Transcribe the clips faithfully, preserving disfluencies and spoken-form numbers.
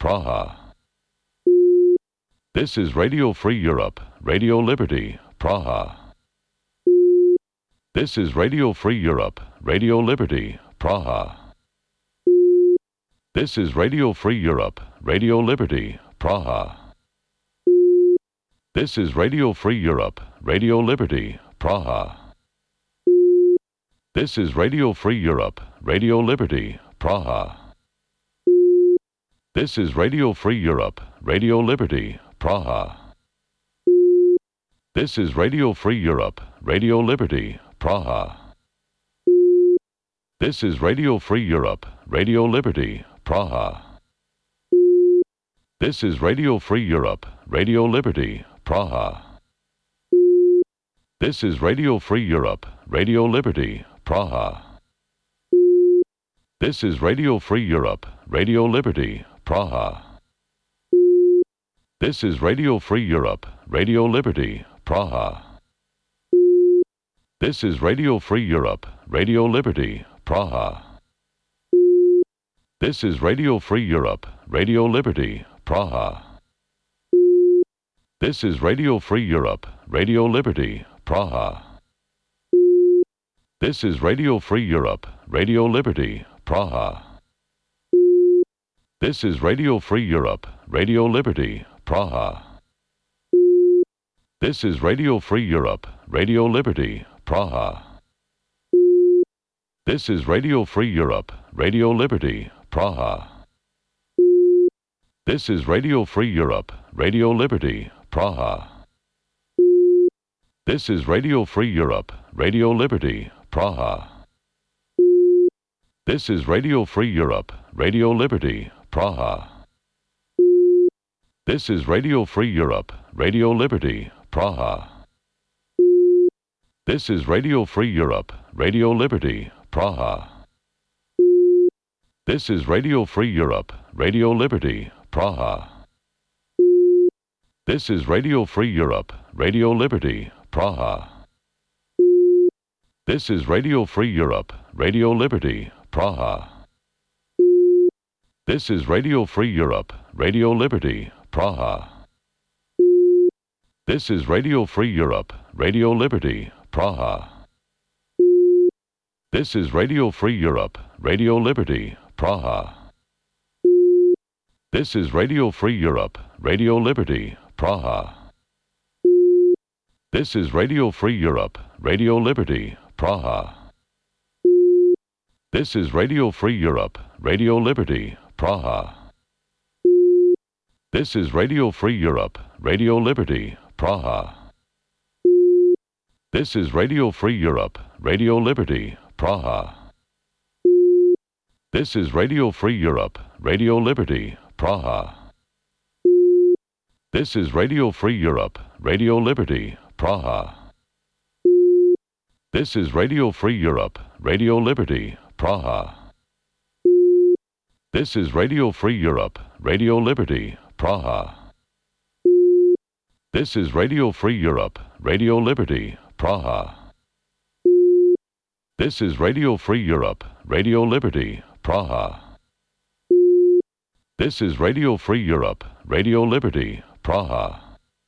Praha. This is Radio Free Europe, Radio Liberty, Praha. This is Radio Free Europe, Radio Liberty, Praha. This is Radio Free Europe, Radio Liberty, Praha. This is Radio Free Europe, Radio Liberty, Praha. This is Radio Free Europe, Radio Liberty, Praha. This is Radio Free Europe, Radio Liberty, Praha. This is Radio Free Europe, Radio Liberty, Praha. This is Radio Free Europe, Radio Liberty, Praha. This is Radio Free Europe, Radio Liberty, Praha. This is Radio Free Europe, Radio Liberty, Praha. This is Radio Free Europe, Radio Liberty, Praha. This is Radio Free Europe, Radio Liberty, Praha. This is Radio Free Europe, Radio Liberty, Praha. This is Radio Free Europe, Radio Liberty, Praha. This is Radio Free Europe, Radio Liberty, Praha. This is Radio Free Europe, Radio Liberty, Praha. This is Radio Free Europe, Radio Liberty, Praha. This is Radio Free Europe, Radio Liberty, Praha. This is Radio Free Europe, Radio Liberty, Praha. This is Radio Free Europe, Radio Liberty, Praha. This is Radio Free Europe, Radio Liberty, Praha. This is Radio Free Europe, Radio Liberty, Praha. This is Radio Free Europe, Radio Liberty, Praha. This is Radio Free Europe, Radio Liberty, Praha. This is Radio Free Europe, Radio Liberty, Praha. This is Radio Free Europe, Radio Liberty, Praha. This is Radio Free Europe, Radio Liberty, Praha. This is Radio Free Europe, Radio Liberty, Praha. This is Radio Free Europe, Radio Liberty, Praha. This is Radio Free Europe, Radio Liberty, Praha. This is Radio Free Europe, Radio Liberty, Praha. This is Radio Free Europe, Radio Liberty, Praha. This is Radio Free Europe, Radio Liberty, Praha. This is Radio Free Europe, Radio Liberty, Praha. This is Radio Free Europe, Radio Liberty, Praha. This is Radio Free Europe, Radio Liberty, Praha. This is Radio Free Europe, Radio Liberty, Praha. This is Radio Free Europe, Radio Liberty, Praha. This is Radio Free Europe, Radio Liberty, Praha. This is Radio Free Europe, Radio Liberty, Praha. This is Radio Free Europe, Radio Liberty, Praha. This is Radio Free Europe, Radio Liberty, Praha.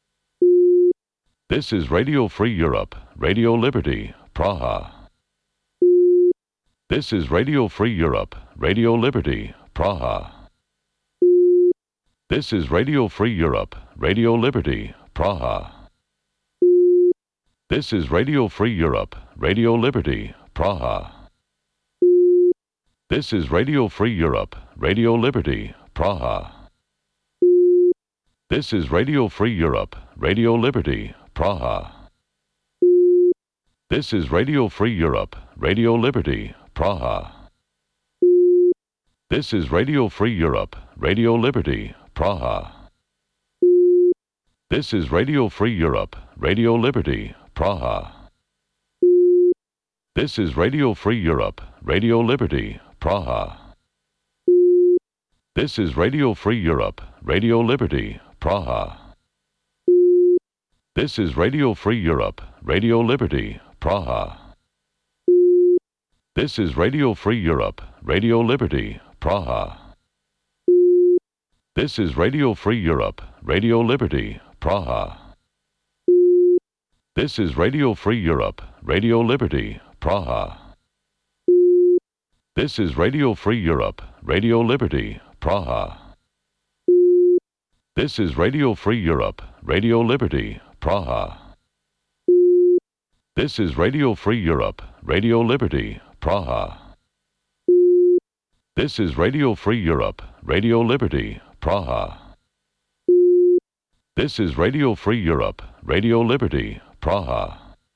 This is Radio Free Europe, Radio Liberty, Praha. This is Radio Free Europe, Radio Liberty, Praha. This is Radio Free Europe, Radio Liberty, Praha. This is Radio Free Europe, Radio Liberty, Praha. This is Radio Free Europe, Radio Liberty, Praha. This is Radio Free Europe, Radio Liberty, Praha. This is Radio Free Europe, Radio Liberty, Praha. This is Radio Free Europe, Radio Liberty, Praha. This is Radio Free Europe, Radio Liberty, Praha. This is Radio Free Europe, Radio Liberty, Praha. This is Radio Free Europe, Radio Liberty, Praha. This is Radio Free Europe, Radio Liberty, Praha. This is Radio Free Europe, Radio Liberty, Praha. This is Radio Free Europe, Radio Liberty, Praha. This is Radio Free Europe, Radio Liberty, Praha. This is Radio Free Europe, Radio Liberty, Praha. This is Radio Free Europe, Radio Liberty, Praha. This is Radio Free Europe, Radio Liberty, Praha. This is Radio Free Europe, Radio Liberty, Praha. This is Radio Free Europe, Radio Liberty, Praha.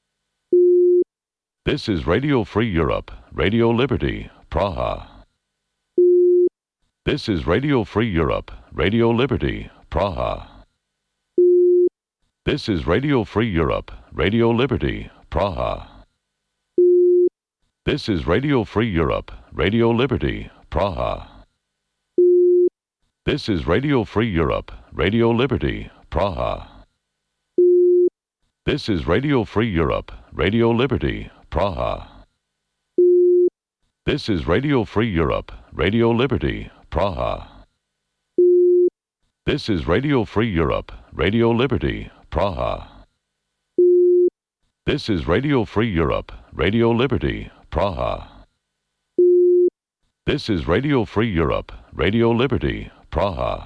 This is Radio Free Europe, Radio Liberty, Praha. This is Radio Free Europe, Radio Liberty, Praha. This is Radio Free Europe, Radio Liberty, Praha. This is Radio Free Europe, Radio Liberty, Praha. This is Radio Free Europe, Radio Liberty, Praha. This is Radio Free Europe, Radio Liberty, Praha. This is Radio Free Europe, Radio Liberty, Praha. This is Radio Free Europe, Radio Liberty, Praha. This is Radio Free Europe, Radio Liberty, Praha. This is Radio Free Europe, Radio Liberty, Praha.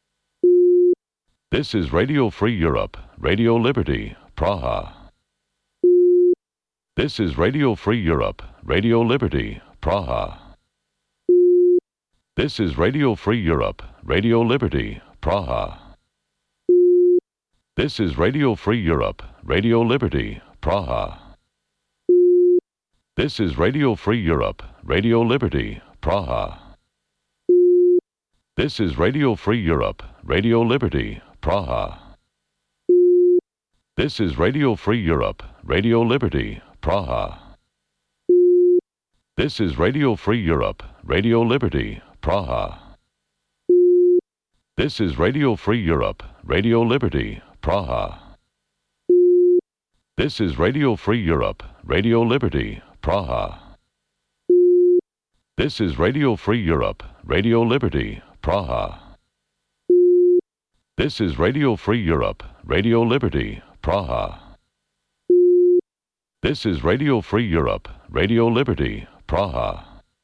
This is Radio Free Europe, Radio Liberty, Praha. This is Radio Free Europe, Radio Liberty, Praha. This is Radio Free Europe, Radio Liberty, Praha. This is Radio Free Europe, Radio Liberty, Praha. This is Radio Free Europe, Radio Liberty, Praha. This is Radio Free Europe, Radio Liberty, Praha. This is Radio Free Europe, Radio Liberty, Praha. This is Radio Free Europe, Radio Liberty, Praha. This is Radio Free Europe, Radio Liberty, Praha. This is Radio Free Europe, Radio Liberty, Praha. This is Radio Free Europe, Radio Liberty, Praha. This is Radio Free Europe, Radio Liberty, Praha. This is Radio Free Europe, Radio Liberty, Praha.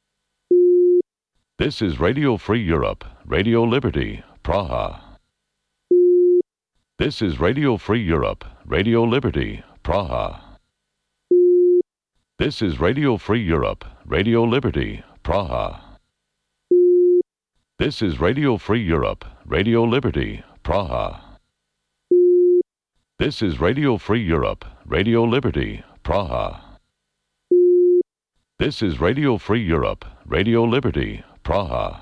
This is Radio Free Europe, Radio Liberty, Praha. This is Radio Free Europe, Radio Liberty, Praha. This is Radio Free Europe, Radio Liberty, Praha. This is Radio Free Europe, Radio Liberty, Praha. This is Radio Free Europe, Radio Liberty, Praha. This is Radio Free Europe, Radio Liberty, Praha.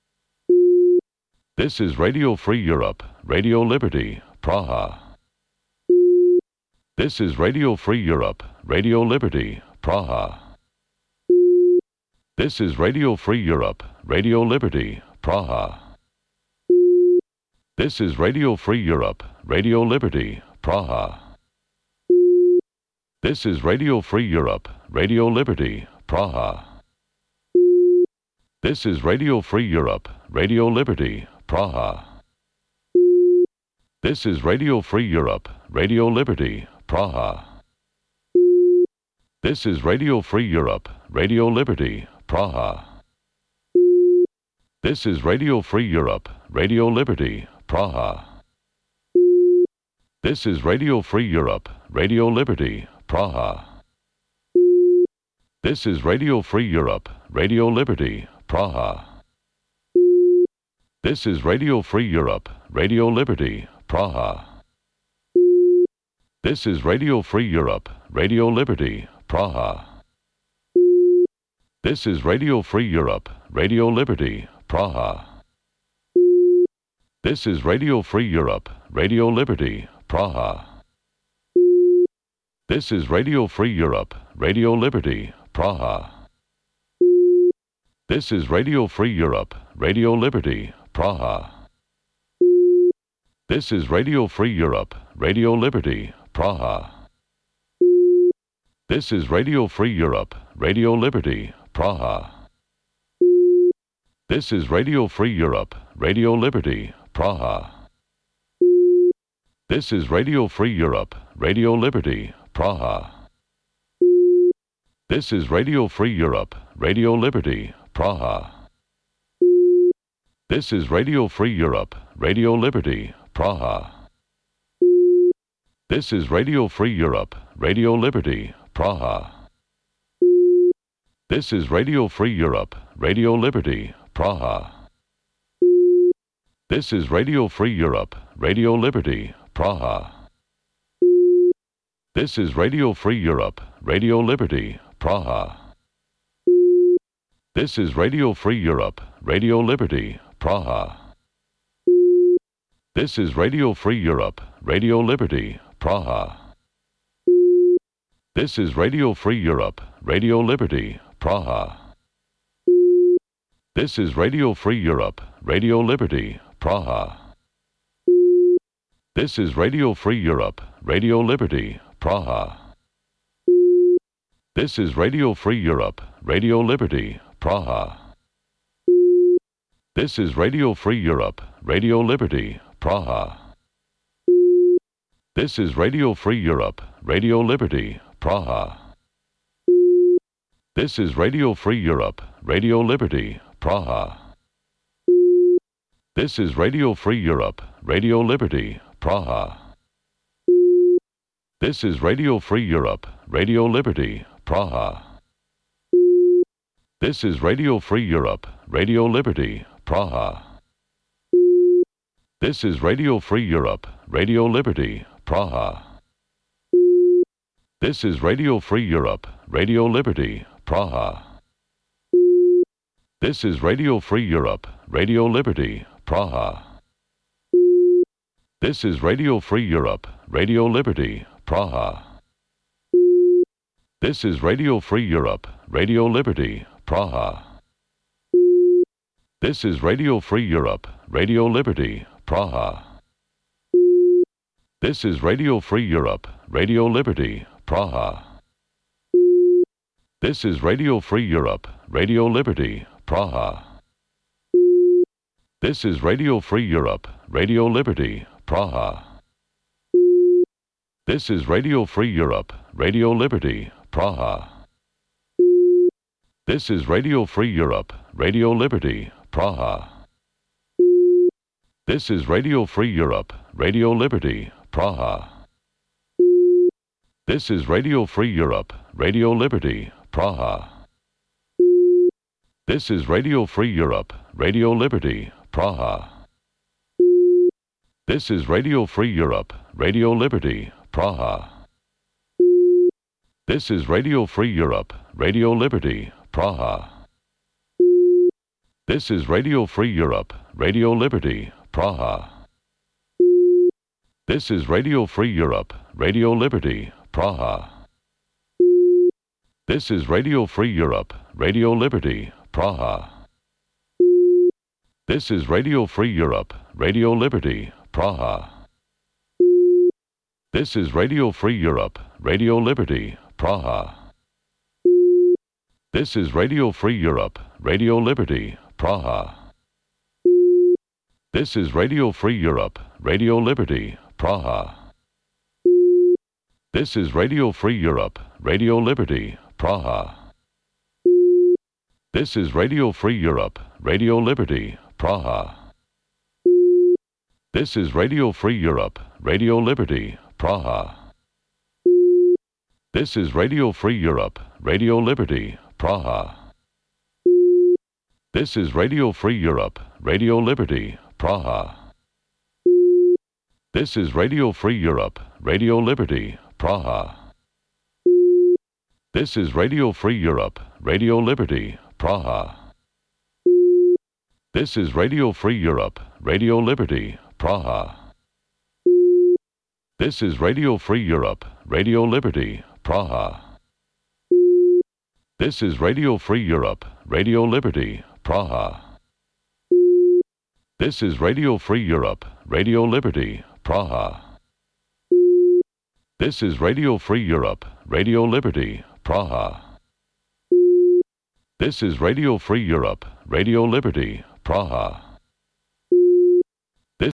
This is Radio Free Europe, Radio Liberty, Praha. This is Radio Free Europe, Radio Liberty, Praha. This is Radio Free Europe, Radio Liberty, Praha. This is Radio Free Europe, Radio Liberty, Praha. This is Radio Free Europe, Radio Liberty, Praha. This is Radio Free Europe, Radio Liberty, Praha. This is Radio Free Europe, Radio Liberty, Praha. This is Radio Free Europe, Radio Liberty, Praha. This is Radio Free Europe, Radio Liberty, Praha. This is Radio Free Europe, Radio Liberty, Praha. This is Radio Free Europe, Radio Liberty, Praha. This is Radio Free Europe, Radio Liberty, Praha. This is Radio Free Europe, Radio Liberty, Praha. This is Radio Free Europe, Radio Liberty, Praha. This is Radio Free Europe, Radio Liberty, Praha. This is Radio Free Europe, Radio Liberty, Praha. This is Radio Free Europe, Radio Liberty, Praha. This is Radio Free Europe, Radio Liberty, Praha. This is Radio Free Europe, Radio Liberty, Praha. This is Radio Free Europe, Radio Liberty, Praha. This is Radio Free Europe, Radio Liberty, Praha. This is Radio Free Europe, Radio Liberty, Praha. This is Radio Free Europe, Radio Liberty, Praha. This is Radio Free Europe, Radio Liberty, Praha. This is Radio Free Europe, Radio Liberty, Praha. This is Radio Free Europe, Radio Liberty, Praha. This is Radio Free Europe, Radio Liberty, Praha. This is Radio Free Europe, Radio Liberty, Praha. This is Radio Free Europe, Radio Liberty, Praha. This is Radio Free Europe, Radio Liberty, Praha. This is Radio Free Europe, Radio Liberty, Praha. This is Radio Free Europe, Radio Liberty, Praha. This is Radio Free Europe, Radio Liberty, Praha. This is Radio Free Europe, Radio Liberty, Praha. This is Radio Free Europe, Radio Liberty, Praha. This is Radio Free Europe, Radio Liberty, Praha. This is Radio Free Europe, Radio Liberty, Praha. This is Radio Free Europe, Radio Liberty, Praha. This is Radio Free Europe, Radio Liberty, Praha. This is Radio Free Europe, Radio Liberty, Praha. This is Radio Free Europe, Radio Liberty, Praha. This is Radio Free Europe, Radio Liberty, Praha. This is Radio Free Europe, Radio Liberty, Praha. This is Radio Free Europe, Radio Liberty, Praha. This is Radio Free Europe, Radio Liberty, Praha. This is Radio Free Europe, Radio Liberty, Praha. This is Radio Free Europe, Radio Liberty, Praha. This is Radio Free Europe, Radio Liberty, Praha. This is Radio Free Europe, Radio Liberty, Praha. This is Radio Free Europe, Radio Liberty, Praha. This is Radio Free Europe, Radio Liberty, Praha. This is Radio Free Europe, Radio Liberty, Praha. This is Radio Free Europe, Radio Liberty, Praha. This is Radio Free Europe, Radio Liberty, Praha. This is Radio Free Europe, Radio Liberty, Praha. This is Radio Free Europe, Radio Liberty, Praha. This is Radio Free Europe, Radio Liberty, Praha. This is Radio Free Europe, Radio Liberty, Praha. This is Radio Free Europe, Radio Liberty, Praha. This is Radio Free Europe, Radio Liberty, Praha. This is Radio Free Europe, Radio Liberty, Praha. This is Radio Free Europe, Radio Liberty, Praha. This is Radio Free Europe, Radio Liberty, Praha. This is Radio Free Europe, Radio Liberty, Praha. This is Radio Free Europe, Radio Liberty, Praha. This is Radio Free Europe, Radio Liberty, Praha. This is Radio Free Europe, Radio Liberty, Praha. This is Radio Free Europe, Radio Liberty, Praha. This is Radio Free Europe, Radio Liberty, Praha. This is Radio Free Europe, Radio Liberty, Praha. This is Radio Free Europe, Radio Liberty, Praha. This is Radio Free Europe, Radio Liberty, Praha. This is Radio Free Europe, Radio Liberty, Praha. This is Radio Free Europe, Radio Liberty, Praha. This is Radio Free Europe, Radio Liberty, Praha.